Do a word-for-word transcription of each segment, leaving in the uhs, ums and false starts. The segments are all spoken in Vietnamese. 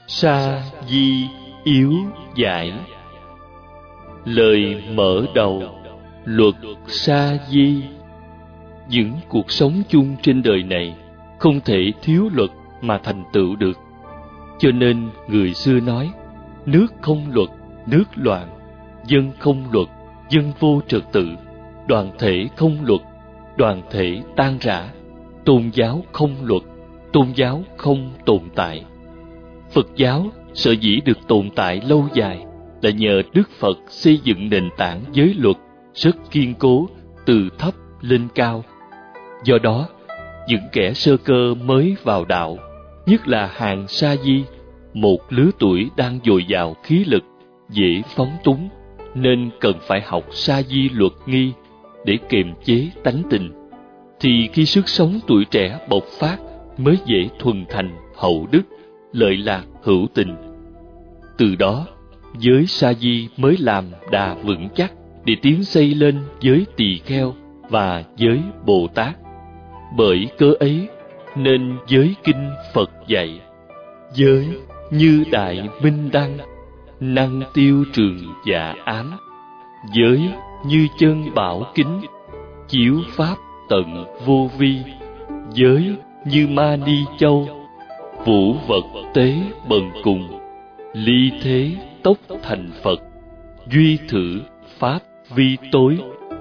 Sa di yếu giải. Lời mở đầu luật sa di. Những cuộc sống chung trên đời này không thể thiếu luật mà thành tựu được. Cho nên người xưa nói, nước không luật, nước loạn; dân không luật, dân vô trật tự; đoàn thể không luật, đoàn thể tan rã; tôn giáo không luật, tôn giáo không tồn tại. Phật giáo sở dĩ được tồn tại lâu dài là nhờ Đức Phật xây dựng nền tảng giới luật rất kiên cố, từ thấp lên cao. Do đó, những kẻ sơ cơ mới vào đạo, nhất là hàng sa di, một lứa tuổi đang dồi dào khí lực, dễ phóng túng, nên cần phải học sa di luật nghi để kiềm chế tánh tình. Thì khi sức sống tuổi trẻ bộc phát mới dễ thuần thành hậu đức, lợi lạc hữu tình. Từ đó, giới sa di mới làm đà vững chắc để tiến xây lên giới tỳ kheo và giới Bồ Tát. Bởi cớ ấy nên giới kinh Phật dạy: giới như đại minh đăng, năng tiêu trường dạ ám; giới như chân bảo kính, chiếu pháp tận vô vi; giới như ma ni châu, vũ vật tế bần cùng; ly thế tốc thành Phật, duy thử pháp vi tối.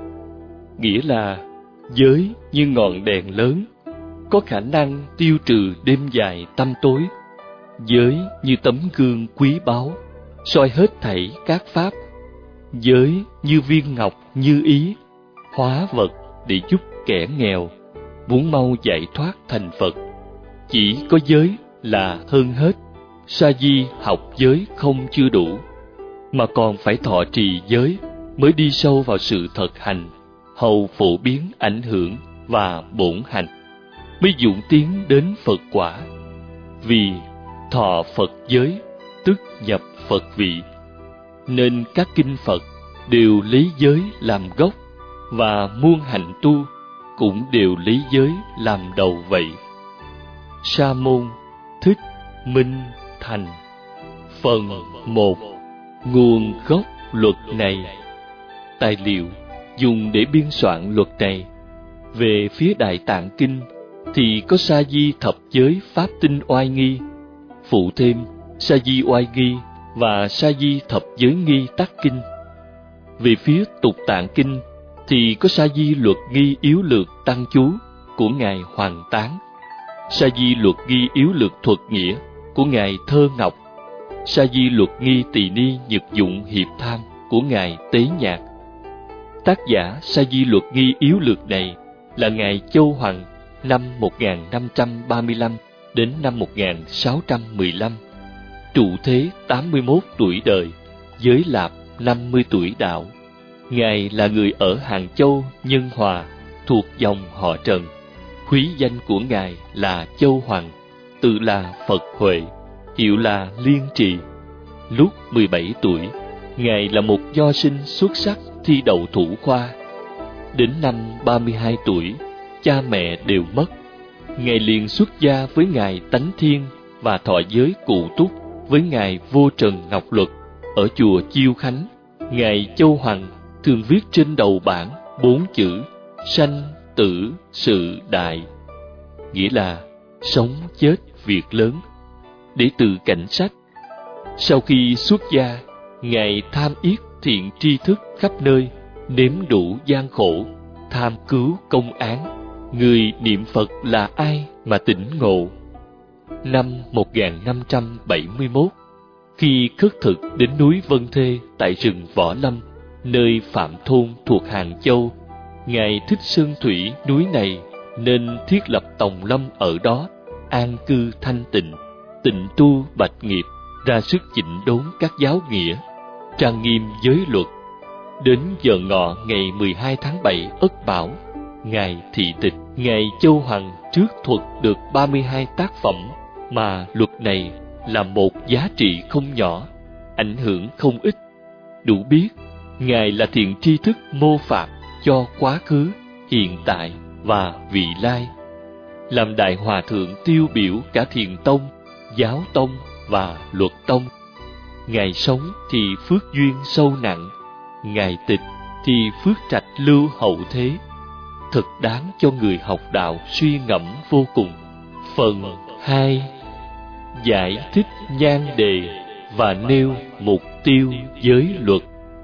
Nghĩa là giới như ngọn đèn lớn, có khả năng tiêu trừ đêm dài tăm tối; giới như tấm gương quý báu, soi hết thảy các pháp; giới như viên ngọc như ý, hóa vật để giúp kẻ nghèo muốn mau giải thoát thành Phật. Chỉ có giới là hơn hết. Sa di học giới không chưa đủ, mà còn phải thọ trì giới mới đi sâu vào sự thực hành, hầu phổ biến ảnh hưởng và bổn hành, mới dũng tiến đến Phật quả. Vì thọ Phật giới tức nhập Phật vị, nên các kinh Phật đều lấy giới làm gốc, và muôn hạnh tu cũng đều lấy giới làm đầu vậy. Sa môn Thích Minh Thành. Phần một. Nguồn gốc luật này. Tài liệu dùng để biên soạn luật này. Về phía Đại Tạng Kinh thì có sa di thập giới pháp tinh oai nghi, phụ thêm sa di oai nghi và sa di thập giới nghi tắc kinh. Về phía Tục Tạng Kinh thì có sa di luật nghi yếu lược tăng chú của ngài Hoàng Tán, sa di luật nghi yếu lược thuật nghĩa của ngài Thơ Ngọc, sa di luật nghi tỳ ni nhật dụng hiệp tham của ngài Tế Nhạc. Tác giả sa di luật nghi yếu lược này là ngài Châu Hoằng, năm một nghìn năm trăm ba mươi lăm đến năm một nghìn sáu trăm mười lăm, trụ thế tám mươi mốt tuổi đời, giới Lạp năm mươi tuổi đạo. Ngài là người ở Hàng Châu, Nhân Hòa, thuộc dòng họ Trần. Húy danh của ngài là Châu Hoằng, tự là Phật Huệ, hiệu là Liên Trì. Lúc mười bảy tuổi, ngài là một nho sinh xuất sắc thi đậu thủ khoa. Đến năm ba mươi hai tuổi, cha mẹ đều mất. Ngài liền xuất gia với ngài Tánh Thiên và thọ giới cụ túc với ngài Vô Trần Ngọc Luật ở chùa Chiêu Khánh. Ngài Châu Hoằng thường viết trên đầu bảng bốn chữ sanh tử sự đại, nghĩa là sống chết việc lớn, để từ cảnh sách. Sau khi xuất gia, ngài tham yết thiện tri thức khắp nơi, nếm đủ gian khổ, tham cứu công án. Người niệm Phật là ai mà tỉnh ngộ? Năm một nghìn năm trăm bảy mươi mốt, khi khất thực đến núi Vân Thê tại rừng Võ Lâm, nơi Phạm Thôn thuộc Hàng Châu, ngài thích sơn thủy núi này nên thiết lập tòng lâm ở đó, an cư thanh tịnh, tịnh tu bạch nghiệp, ra sức chỉnh đốn các giáo nghĩa, trang nghiêm giới luật. Đến giờ ngọ ngày mười hai tháng bảy Ất Bảo, ngài thị tịch. Ngài Châu Hoằng trước thuật được ba mươi hai tác phẩm, mà luật này là một giá trị không nhỏ, ảnh hưởng không ít. Đủ biết ngài là thiện tri thức mô phạm cho quá khứ, hiện tại và vị lai, làm đại hòa thượng tiêu biểu cả thiền tông, giáo tông và luật tông. Ngài sống thì phước duyên sâu nặng, Ngài tịch thì phước trạch lưu hậu thế. Thật đáng cho người học đạo suy ngẫm vô cùng. Phần hai. Giải thích nhan đề và nêu mục tiêu giới luật.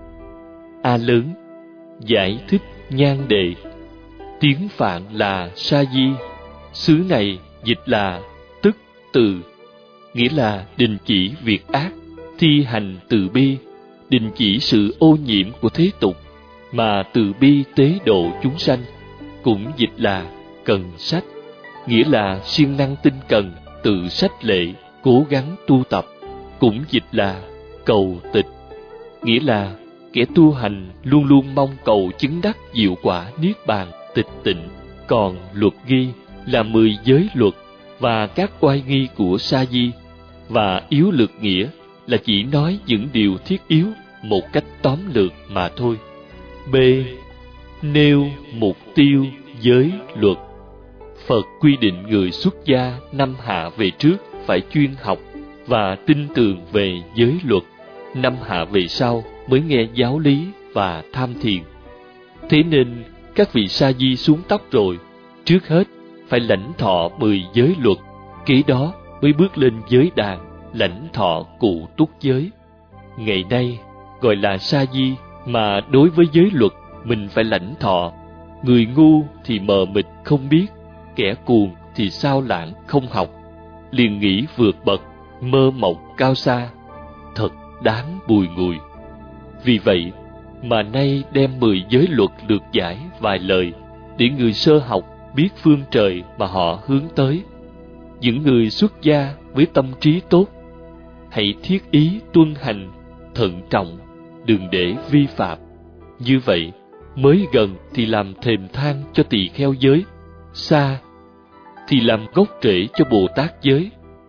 A lớn. Giải thích nhan đề. Tiếng Phạn là sa di, xứ này dịch là tức từ, nghĩa là đình chỉ việc ác, thi hành từ bi, đình chỉ sự ô nhiễm của thế tục, mà từ bi tế độ chúng sanh. Cũng dịch là cần sách, nghĩa là siêng năng tinh cần, tự sách lệ, cố gắng tu tập. Cũng dịch là cầu tịch, nghĩa là kẻ tu hành luôn luôn mong cầu chứng đắc diệu quả niết bàn tịch tịnh. Còn luật ghi là mười giới luật và các oai nghi của sa di, và yếu lược nghĩa là chỉ nói những điều thiết yếu một cách tóm lược mà thôi. B. Nêu mục tiêu giới luật. Phật quy định người xuất gia năm hạ về trước phải chuyên học và tin tưởng về giới luật, năm hạ về sau mới nghe giáo lý và tham thiền. Thế nên các vị sa di xuống tóc rồi, trước hết phải lãnh thọ mười giới luật, kế đó mới bước lên giới đàn lãnh thọ cụ túc giới. Ngày nay gọi là sa di, mà đối với giới luật mình phải lãnh thọ. Người ngu thì mờ mịt không biết, kẻ cuồng thì sao lãng không học, liền nghĩ vượt bậc, mơ mộng cao xa, thật đáng bùi ngùi. Vì vậy mà nay đem mười giới luật lược giải vài lời, để người sơ học biết phương trời mà họ hướng tới. Những người xuất gia với tâm trí tốt, hãy thiết ý tuân hành, thận trọng, đừng để vi phạm. Như vậy, mới gần thì làm thềm thang cho tỳ kheo giới, xa thì làm gốc rễ cho Bồ Tát giới.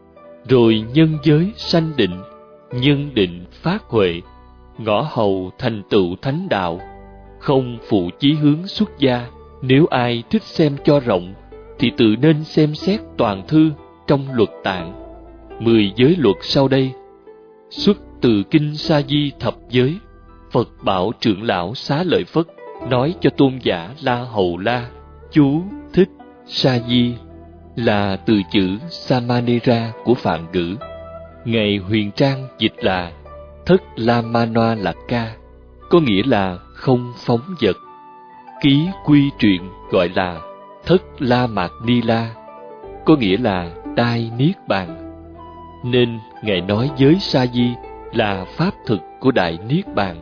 Rồi nhân giới sanh định, nhân định phát huệ, ngõ hầu thành tựu thánh đạo. Không phụ chí hướng xuất gia, nếu ai thích xem cho rộng, thì tự nên xem xét toàn thư trong luật tạng. Mười giới luật sau đây xuất từ kinh Sa Di thập giới. Phật bảo trưởng lão Xá Lợi Phất nói cho tôn giả La Hầu La. Chú thích: Sa Di là từ chữ Samanera của Phạn ngữ. Ngài Huyền Trang dịch là Thất La Ma Noa Lạc Ca, có nghĩa là không phóng dật. Ký quy truyện gọi là Thất La Mạt Ni La, có nghĩa là đai niết bàn. Nên Ngài nói giới Sa Di là pháp thực của đại niết bàn.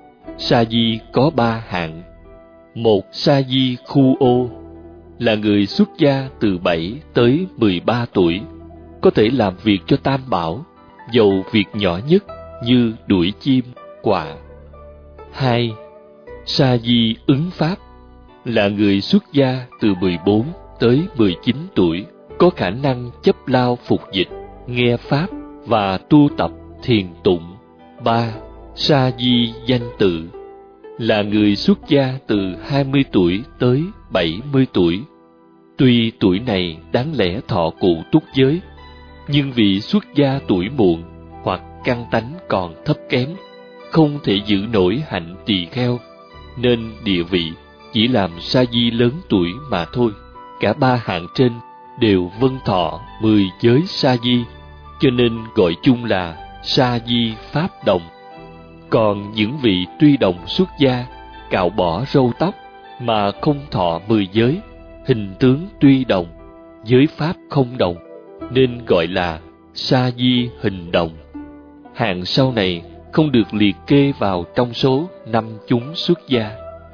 Sa Di có ba hạng. Một, Sa Di khu ô là người xuất gia từ bảy tới mười ba tuổi, có thể làm việc cho Tam Bảo, dầu việc nhỏ nhất như đuổi chim, quạ. Hai, Sa Di ứng pháp là người xuất gia từ mười bốn tới mười chín tuổi, có khả năng chấp lao phục dịch, nghe pháp và tu tập thiền tụng. Ba, Sa Di danh tự là người xuất gia từ hai mươi tuổi tới bảy mươi tuổi. Tuy tuổi này đáng lẽ thọ cụ túc giới, nhưng vì xuất gia tuổi muộn hoặc căn tánh còn thấp kém, không thể giữ nổi hạnh tỳ kheo, nên địa vị chỉ làm Sa Di lớn tuổi mà thôi. Cả ba hạng trên đều vâng thọ mười giới Sa Di, cho nên gọi chung là Sa Di Pháp Đồng. Còn những vị tuy đồng xuất gia, cạo bỏ râu tóc mà không thọ mười giới, hình tướng tuy đồng, giới pháp không đồng, nên gọi là Sa Di hình đồng. Hạng sau này không được liệt kê vào trong số năm chúng xuất gia.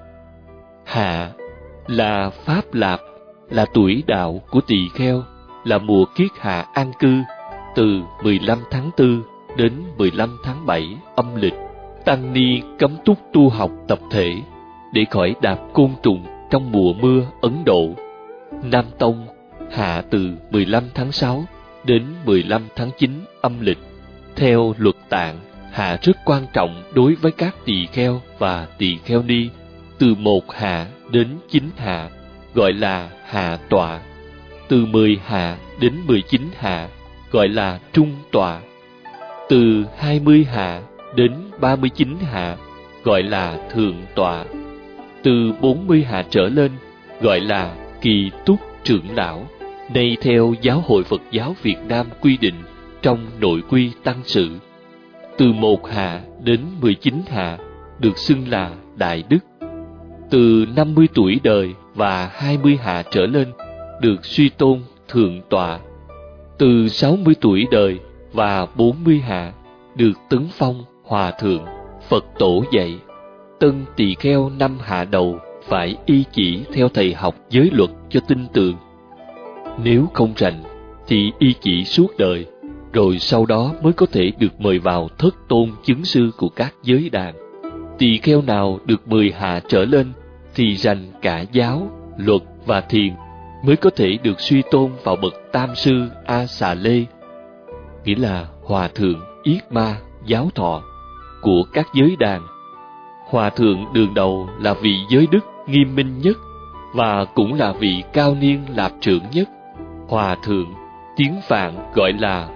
Hạ là Pháp Lạp, là tuổi đạo của tỳ kheo, là mùa kiết hạ an cư, từ mười lăm tháng tư đến mười lăm tháng bảy âm lịch. Tăng ni cấm túc tu học tập thể để khỏi đạp côn trùng trong mùa mưa Ấn Độ. Nam Tông hạ từ mười lăm tháng sáu đến mười lăm tháng chín âm lịch. Theo luật tạng, hạ rất quan trọng đối với các tỳ kheo và tỳ kheo ni, từ một hạ đến chín hạ gọi là hạ tọa, từ mười hạ đến mười chín hạ gọi là trung tọa, Từ hai mươi hạ đến ba mươi chín hạ gọi là thượng tọa. Từ bốn mươi hạ trở lên gọi là kỳ túc trưởng lão. Đây theo Giáo hội Phật giáo Việt Nam quy định trong nội quy tăng sự. Từ một hạ đến mười chín hạ được xưng là đại đức. Từ năm mươi tuổi đời và hai mươi hạ trở lên được suy tôn thượng tọa. Từ sáu mươi tuổi đời và bốn mươi hạ được tấn phong hòa thượng. Phật tổ dạy, tân tỳ kheo năm hạ đầu phải y chỉ theo thầy học giới luật cho tinh tường. Nếu không rành thì y chỉ suốt đời, rồi sau đó mới có thể được mời vào thất tôn chứng sư của các giới đàn. Tỳ kheo nào được mười hạ trở lên thì rành cả giáo, luật và thiền, mới có thể được suy tôn vào bậc tam sư A Xà Lê, nghĩa là hòa thượng yết ma giáo thọ của các giới đàn. Hòa thượng đường đầu là vị giới đức nghiêm minh nhất và cũng là vị cao niên lạp trưởng nhất. Hòa thượng tiếng Phạn gọi là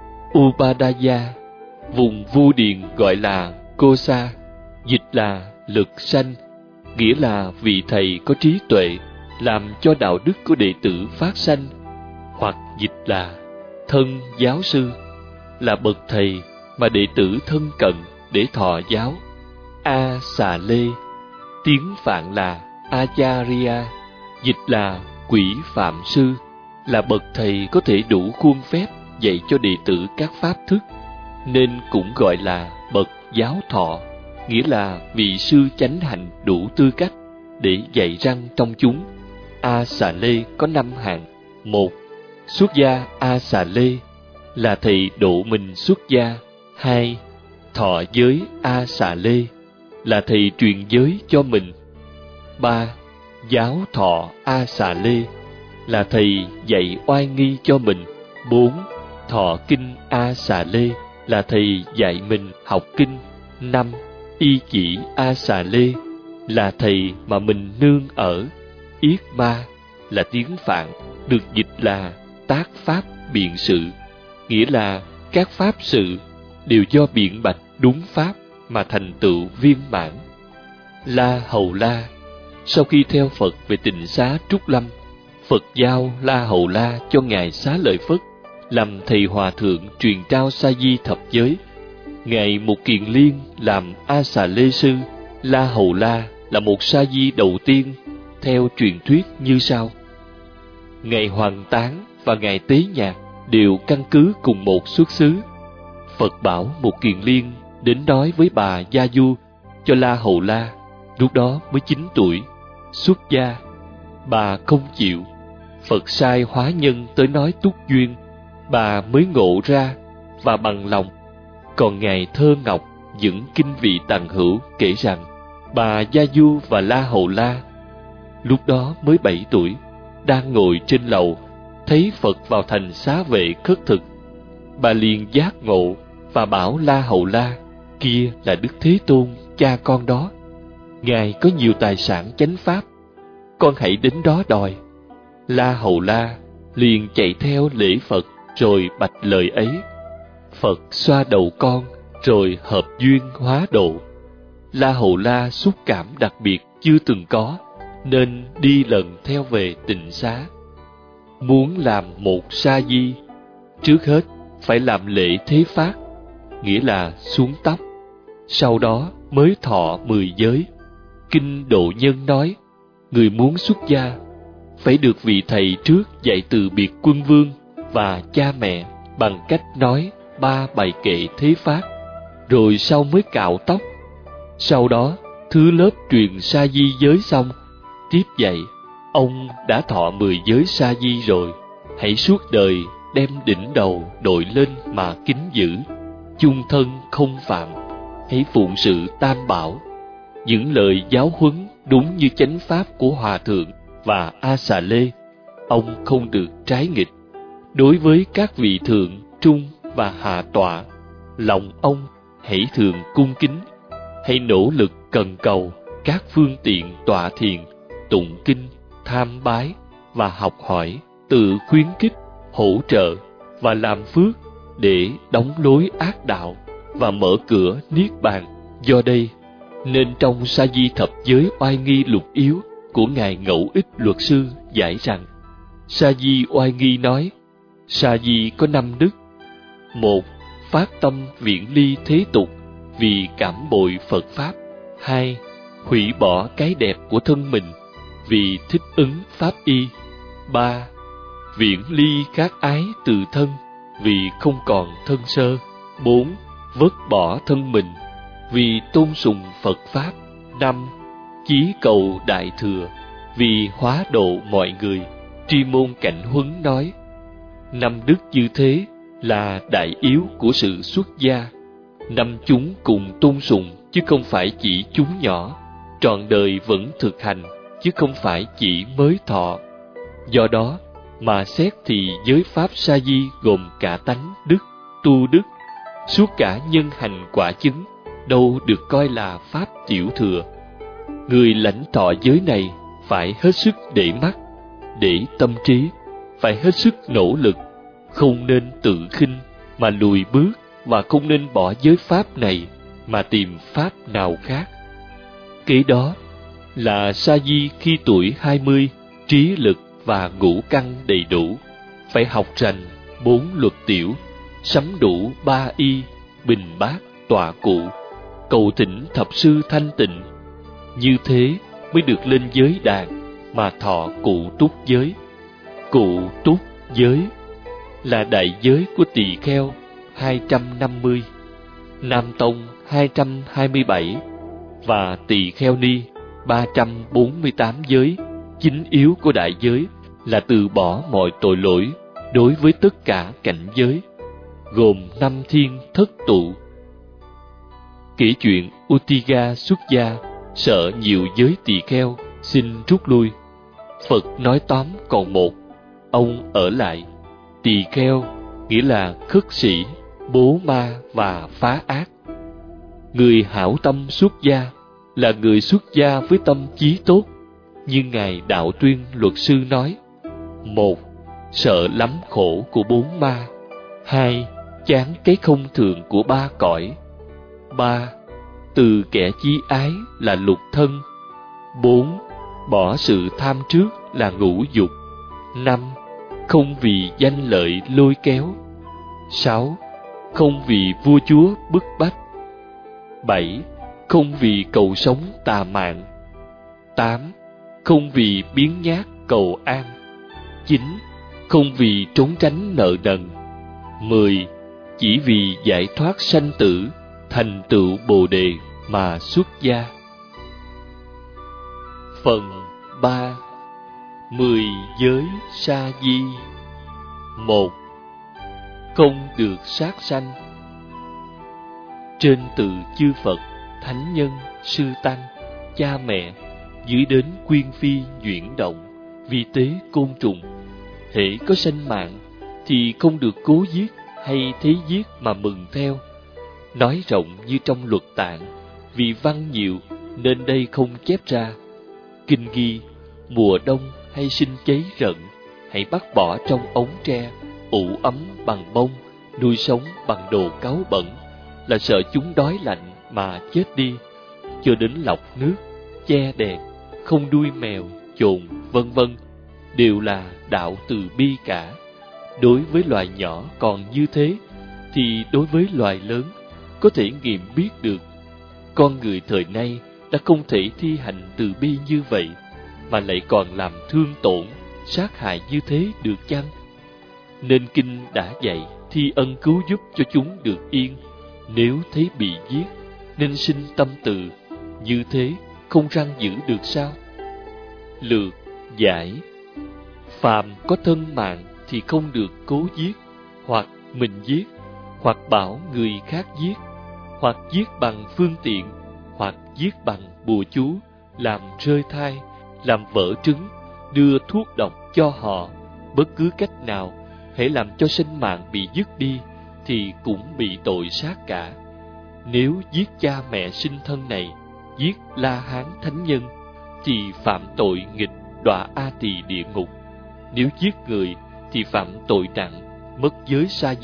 Upadaya, vùng Vu Điền gọi là Kosa, dịch là lực sanh, nghĩa là vị thầy có trí tuệ làm cho đạo đức của đệ tử phát sanh, hoặc dịch là thân giáo sư, là bậc thầy mà đệ tử thân cận để thọ giáo. A Xà Lê tiếng Phạn là Acharya, dịch là quỷ phạm sư, là bậc thầy có thể đủ khuôn phép dạy cho đệ tử các pháp thức, nên cũng gọi là bậc giáo thọ, nghĩa là vị sư chánh hạnh đủ tư cách để dạy răng trong chúng. A Xà Lê có năm hạng. Một, xuất gia A Xà Lê là thầy độ mình xuất gia. Hai, thọ giới A Xà Lê là thầy truyền giới cho mình. Ba, giáo thọ A Xà Lê là thầy dạy oai nghi cho mình. Bốn, thọ kinh A Xà Lê là thầy dạy mình học kinh. Năm, y chỉ A Xà Lê là thầy mà mình nương ở. Yết ma là tiếng Phạn, được dịch là tác pháp biện sự, nghĩa là các pháp sự đều do biện bạch đúng pháp mà thành tựu viên mãn. La Hầu La sau khi theo Phật về tịnh xá Trúc Lâm, Phật giao La Hầu La cho ngài Xá Lợi Phất làm thầy hòa thượng truyền trao sa di thập giới. Ngài Mục Kiền Liên làm A Xà Lê sư. La Hầu La là một sa di đầu tiên theo truyền thuyết như sau. Ngài Hoàng Tán và ngài Tế Nhạc đều căn cứ cùng một xuất xứ. Phật bảo Mục Kiền Liên đến nói với bà Gia Du cho La Hầu La, lúc đó mới chín tuổi, xuất gia. Bà không chịu. Phật sai hóa nhân tới nói túc duyên, bà mới ngộ ra và bằng lòng. Còn ngài Thơ Ngọc dẫn kinh vị Tằng Hữu kể rằng bà Gia Du và La Hầu La lúc đó mới bảy tuổi, đang ngồi trên lầu, thấy Phật vào thành xá vệ khất thực. Bà liền giác ngộ và bảo La Hầu La, kia là Đức Thế Tôn, cha con đó. Ngài có nhiều tài sản chánh pháp, con hãy đến đó đòi. La Hầu La liền chạy theo lễ Phật rồi bạch lời ấy. Phật xoa đầu con rồi hợp duyên hóa độ. La Hầu La xúc cảm đặc biệt chưa từng có, nên đi lần theo về tịnh xá. Muốn làm một sa di, trước hết phải làm lễ thế phát, nghĩa là xuống tóc, sau đó mới thọ mười giới. Kinh Độ Nhân nói, người muốn xuất gia phải được vị thầy trước dạy từ biệt quân vương và cha mẹ bằng cách nói ba bài kệ thế phát, rồi sau mới cạo tóc. Sau đó thứ lớp truyền sa di giới xong, tiếp dạy, ông đã thọ mười giới sa di rồi, hãy suốt đời đem đỉnh đầu đội lên mà kính giữ, chung thân không phạm, hãy phụng sự tam bảo. Những lời giáo huấn đúng như chánh pháp của Hòa Thượng và A Xà Lê, ông không được trái nghịch. Đối với các vị thượng, trung và hạ tọa, lòng ông hãy thường cung kính, hãy nỗ lực cần cầu các phương tiện tọa thiền, tụng kinh, tham bái và học hỏi, tự khuyến khích, hỗ trợ và làm phước để đóng lối ác đạo và mở cửa niết bàn. Do đây nên trong Sa Di Thập Giới Oai Nghi Lục Yếu của ngài Ngẫu Ích Luật Sư giải rằng: Sa Di Oai Nghi nói, Sa Di có năm đức. Một, phát tâm viễn ly thế tục vì cảm bội Phật pháp. Hai, hủy bỏ cái đẹp của thân mình vì thích ứng pháp y. Ba, viễn ly các ái từ thân vì không còn thân sơ. Bốn, vứt bỏ thân mình vì tôn sùng Phật pháp. Năm, chí cầu đại thừa vì hóa độ mọi người. Tri Môn Cảnh Huấn nói, năm đức như thế là đại yếu của sự xuất gia. Năm chúng cùng tôn sùng chứ không phải chỉ chúng nhỏ, trọn đời vẫn thực hành chứ không phải chỉ mới thọ. Do đó mà xét thì giới pháp Sa Di gồm cả tánh đức, tu đức, suốt cả nhân hành quả chứng, đâu được coi là pháp tiểu thừa. Người lãnh thọ giới này phải hết sức để mắt, để tâm trí, phải hết sức nỗ lực, không nên tự khinh mà lùi bước, và không nên bỏ giới pháp này mà tìm pháp nào khác. Kế đó là Sa Di khi tuổi hai mươi, trí lực và ngũ căn đầy đủ, phải học rành bốn luật tiểu, sắm đủ ba y, bình bát, tọa cụ, cầu thỉnh thập sư thanh tịnh. Như thế mới được lên giới đàn mà thọ cụ túc giới. Cụ túc giới là đại giới của tỳ kheo hai trăm năm mươi, Nam Tông hai trăm hai mươi bảy và tỳ kheo ni ba trăm bốn mươi tám giới. Chính yếu của đại giới là từ bỏ mọi tội lỗi đối với tất cả cảnh giới, gồm năm thiên thất tụ. Kể chuyện Utiga xuất gia sợ nhiều giới tỳ kheo xin rút lui. Phật nói tóm còn một, ông ở lại. Tỳ kheo nghĩa là khất sĩ, bố ma và phá ác. Người hảo tâm xuất gia là người xuất gia với tâm chí tốt, như ngài Đạo Tuyên Luật Sư nói: một, sợ lắm khổ của bốn ma. Hai, chán cái không thường của ba cõi. Ba, từ kẻ chí ái là lục thân. Bốn, bỏ sự tham trước là ngũ dục. Năm, không vì danh lợi lôi kéo. Sáu, không vì vua chúa bức bách. Bảy, không vì cầu sống tà mạng. Tám, không vì biếng nhác cầu an. Chín, không vì trốn tránh nợ nần. Mười, chỉ vì giải thoát sanh tử, thành tựu Bồ Đề mà xuất gia. Phần ba. Mười giới Sa Di. Một, không được sát sanh. Trên từ chư Phật, thánh nhân, sư tăng, cha mẹ, dưới đến quyên phi nhuyễn động, vi tế côn trùng, hễ có sanh mạng thì không được cố giết hay thế giết mà mừng theo. Nói rộng như trong luật tạng, vì văn nhiều nên đây không chép ra. Kinh ghi mùa đông hay sinh cháy rận, hãy bắt bỏ trong ống tre, ủ ấm bằng bông, nuôi sống bằng đồ cáu bẩn, là sợ chúng đói lạnh mà chết đi. Cho đến lọc nước, che đèn, không đuôi mèo, chồn, vân vân, đều là đạo từ bi cả. Đối với loài nhỏ còn như thế, thì đối với loài lớn có thể nghiệm biết được. Con người thời nay đã không thể thi hành từ bi như vậy, mà lại còn làm thương tổn, sát hại như thế được chăng? Nên kinh đã dạy thi ân cứu giúp cho chúng được yên. Nếu thấy bị giết, nên sinh tâm từ, như thế không răng giữ được sao? Lược giải: phàm có thân mạng thì không được cố giết, hoặc mình giết, hoặc bảo người khác giết, hoặc giết bằng phương tiện, hoặc giết bằng bùa chú, làm rơi thai, làm vỡ trứng, đưa thuốc độc cho họ. Bất cứ cách nào, hễ làm cho sinh mạng bị dứt đi, thì cũng bị tội sát cả. Nếu giết cha mẹ sinh thân này, giết La Hán thánh nhân, thì phạm tội nghịch đọa A Tỳ địa ngục. Nếu giết người thì phạm tội nặng, mất giới Sa Di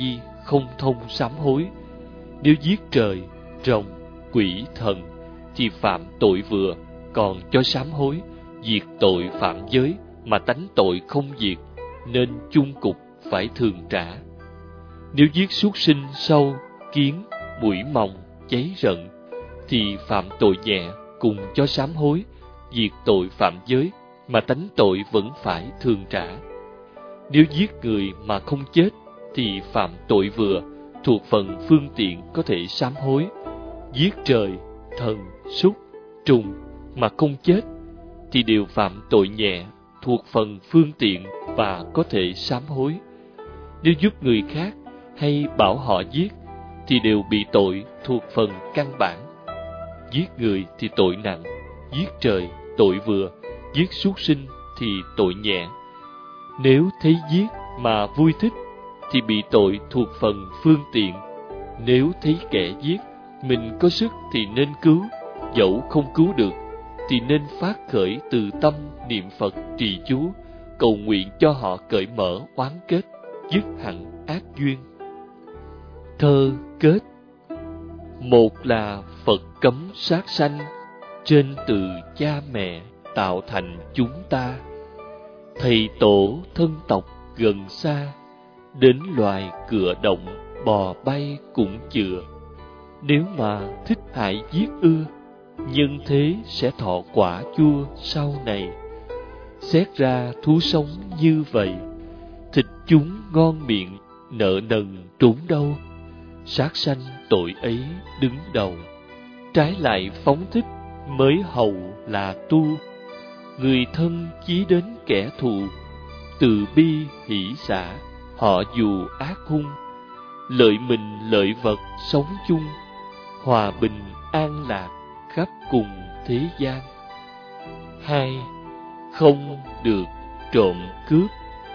không thông sám hối. Nếu giết trời, rồng, quỷ, thần thì phạm tội vừa, còn cho sám hối, diệt tội phạm giới mà tánh tội không diệt, nên chung cục phải thường trả. Nếu giết súc sinh, sâu, kiến, muỗi mòng, cháy rận thì phạm tội nhẹ, cùng cho sám hối, diệt tội phạm giới mà tánh tội vẫn phải thường trả. Nếu giết người mà không chết thì phạm tội vừa, thuộc phần phương tiện có thể sám hối. Giết trời, thần, súc, trùng mà không chết thì đều phạm tội nhẹ, thuộc phần phương tiện và có thể sám hối. Nếu giúp người khác hay bảo họ giết thì đều bị tội thuộc phần căn bản. Giết người thì tội nặng, giết trời tội vừa, giết súc sinh thì tội nhẹ. Nếu thấy giết mà vui thích thì bị tội thuộc phần phương tiện. Nếu thấy kẻ giết mình có sức thì nên cứu, dẫu không cứu được thì nên phát khởi từ tâm niệm Phật trì chú, cầu nguyện cho họ cởi mở oán kết, dứt hẳn ác duyên. Thơ kết. Một là Phật cấm sát sanh, trên từ cha mẹ tạo thành chúng ta. Thầy tổ thân tộc gần xa, đến loài cựa động bò bay cũng chừa. Nếu mà thích hại giết ưa, nhân thế sẽ thọ quả chua sau này. Xét ra thú sống như vậy, thịt chúng ngon miệng, nợ nần trốn đâu. Sát sanh tội ấy đứng đầu, trái lại phóng thích mới hầu là tu. Người thân chí đến kẻ thù, từ bi hỷ xả, họ dù ác hung. Lợi mình lợi vật sống chung, hòa bình an lạc khắp cùng thế gian. Hai, không được trộm cướp.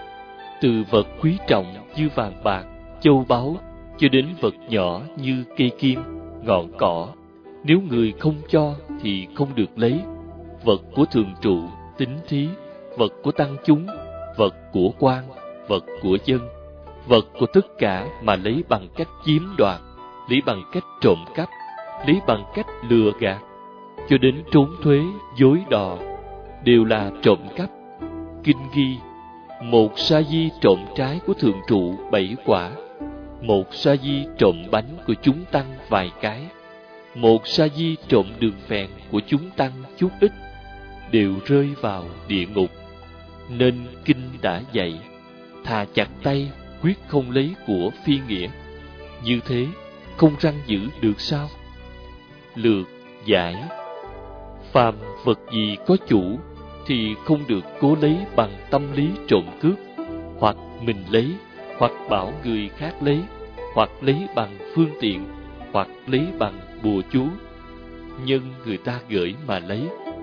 Từ vật quý trọng như vàng bạc, châu báu cho đến vật nhỏ như cây kim, ngọn cỏ, nếu người không cho thì không được lấy. Vật của thường trụ, tín thí, vật của tăng chúng, vật của quan, vật của dân, vật của tất cả mà lấy bằng cách chiếm đoạt, lấy bằng cách trộm cắp, lấy bằng cách lừa gạt, cho đến trốn thuế, dối đò, đều là trộm cắp. Kinh ghi: một sa di trộm trái của thường trụ bảy quả, một sa di trộm bánh của chúng tăng vài cái, một sa di trộm đường phèn của chúng tăng chút ít, đều rơi vào địa ngục. Nên kinh đã dạy: thà chặt tay, quyết không lấy của phi nghĩa. Như thế không răn giữ được sao? Lược giải: phàm vật gì có chủ thì không được cố lấy bằng tâm lý trộm cướp, hoặc mình lấy, hoặc bảo người khác lấy, hoặc lấy bằng phương tiện, hoặc lấy bằng bùa chú. Nhân người ta gửi mà lấy,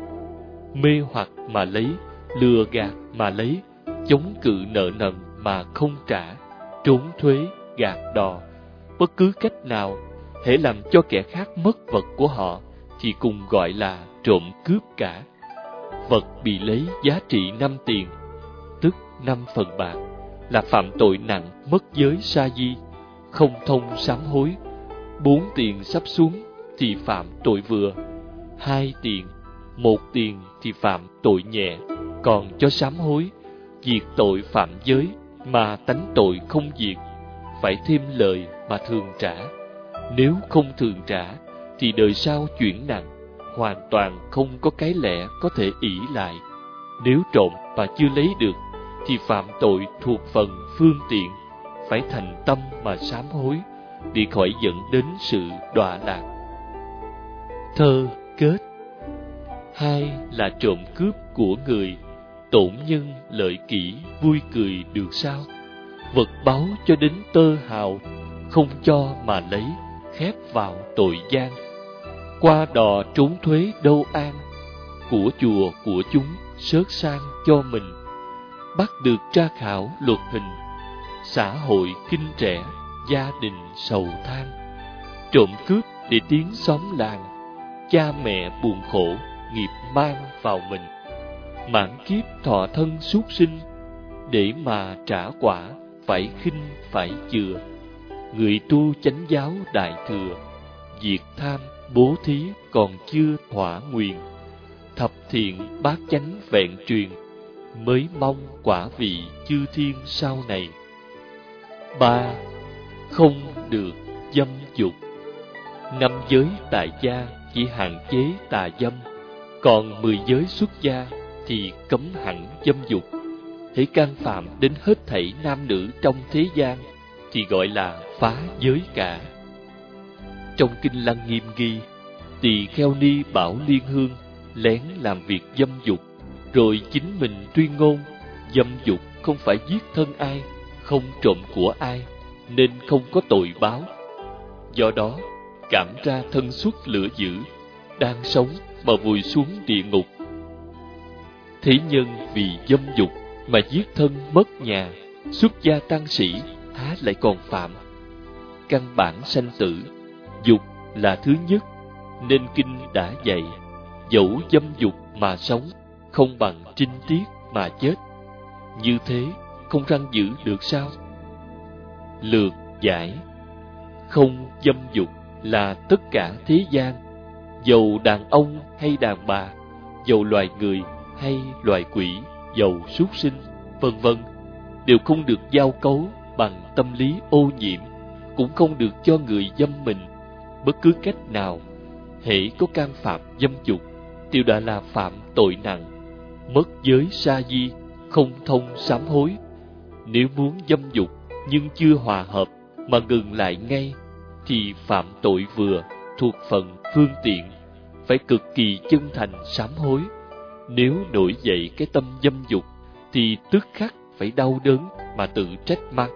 mê hoặc mà lấy, lừa gạt mà lấy, chống cự nợ nần mà không trả, trốn thuế, gạt đò, bất cứ cách nào, hễ làm cho kẻ khác mất vật của họ thì cùng gọi là trộm cướp cả. Vật bị lấy giá trị năm tiền, tức năm phần bạc, là phạm tội nặng, mất giới sa di, không thông sám hối. Bốn tiền sắp xuống thì phạm tội vừa, hai tiền, một tiền thì phạm tội nhẹ, còn cho sám hối, diệt tội phạm giới mà tánh tội không diệt, phải thêm lời mà thường trả. Nếu không thường trả thì đời sau chuyển nặng, hoàn toàn không có cái lẽ có thể ỷ lại. Nếu trộm mà chưa lấy được thì phạm tội thuộc phần phương tiện, phải thành tâm mà sám hối, để khỏi dẫn đến sự đọa lạc. Thơ kết. Hai là trộm cướp của người, tổn nhân lợi kỷ, vui cười được sao? Vật báu cho đến tơ hào, không cho mà lấy, khép vào tội gian. Qua đò trốn thuế đâu an, của chùa của chúng sớt sang cho mình. Bắt được tra khảo luật hình, xã hội kinh trẻ, gia đình sầu than. Trộm cướp để tiến xóm làng, cha mẹ buồn khổ, nghiệp mang vào mình. Mãn kiếp thọ thân súc sinh, để mà trả quả phải khinh phải chừa. người tu chánh giáo đại thừa, diệt tham bố thí còn chưa thỏa nguyện, thập thiện bát chánh vẹn truyền, mới mong quả vị chư thiên sau này. Ba, không được dâm dục. Năm giới tại gia chỉ hạn chế tà dâm, còn mười giới xuất gia thì cấm hẳn dâm dục. Hễ can phạm đến hết thảy nam nữ trong thế gian thì gọi là phá giới cả. Trong kinh Lăng Nghiêm ghi, tỳ kheo ni Bảo Liên Hương lén làm việc dâm dục, rồi chính mình tuyên ngôn dâm dục không phải giết thân ai, không trộm của ai, nên không có tội báo. Do đó cảm ra thân xuất lửa dữ, đang sống mà vùi xuống địa ngục. Thế nhân vì dâm dục mà giết thân mất nhà, xuất gia tăng sĩ há lại còn phạm. Căn bản sanh tử, dục là thứ nhất, nên kinh đã dạy, dẫu dâm dục mà sống, không bằng trinh tiết mà chết. Như thế không răng giữ được sao? Lược giải: không dâm dục là tất cả thế gian, dầu đàn ông hay đàn bà, dầu loài người hay loài quỷ, dầu súc sinh, vân vân, đều không được giao cấu bằng tâm lý ô nhiễm, cũng không được cho người dâm mình bất cứ cách nào. Hễ có can phạm dâm dục, đều đã là phạm tội nặng, mất giới sa di, không thông sám hối. Nếu muốn dâm dục nhưng chưa hòa hợp mà ngừng lại ngay, thì phạm tội vừa, thuộc phần phương tiện, phải cực kỳ chân thành sám hối. Nếu nổi dậy cái tâm dâm dục, thì tức khắc phải đau đớn mà tự trách mắng.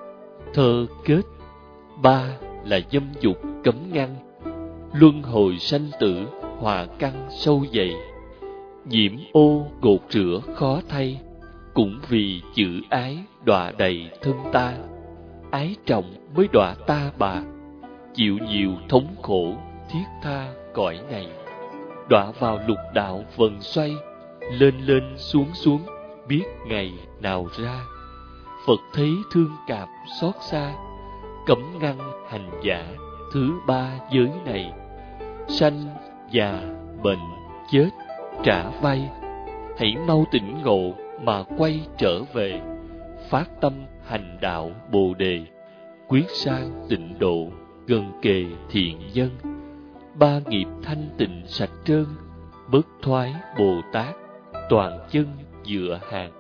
Thơ kết: ba là dâm dục cấm ngăn, luân hồi sanh tử hòa căn sâu dày. Nhiễm ô gột rửa khó thay, cũng vì chữ ái đọa đầy thân ta. Ái trọng mới đọa ta bà, chịu nhiều thống khổ thiết tha cõi này. Đọa vào lục đạo vần xoay, lên lên xuống xuống, biết ngày nào ra. Phật thấy thương cảm xót xa, cấm ngăn hành giả thứ ba giới này. Sanh, già, bệnh, chết, trả vay, hãy mau tỉnh ngộ mà quay trở về, phát tâm hành đạo Bồ Đề, quyết sang tịnh độ, gần kề thiện nhân. Ba nghiệp thanh tịnh sạch trơn, bất thoái Bồ Tát, toàn chân dựa hàng.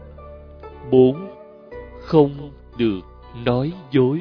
Bốn, không được nói dối.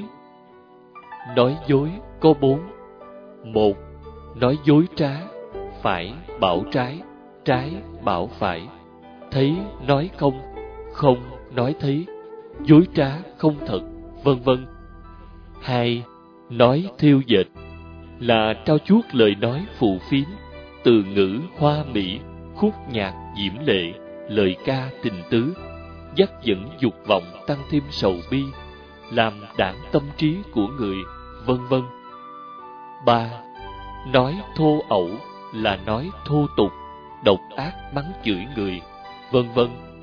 Nói dối có bốn. Một, nói dối trá, phải bảo trái, trái bảo phải, thấy nói không, không nói thấy, dối trá không thật, vân vân. Hai, nói thêu dệt, là trao chuốt lời nói phù phiếm, từ ngữ hoa mỹ, khúc nhạc diễm lệ, lời ca tình tứ, dắt dẫn dục vọng tăng thêm sầu bi, làm đãng tâm trí của người, vân vân. Ba, nói thô ẩu, là nói thô tục, độc ác mắng chửi người, vân vân.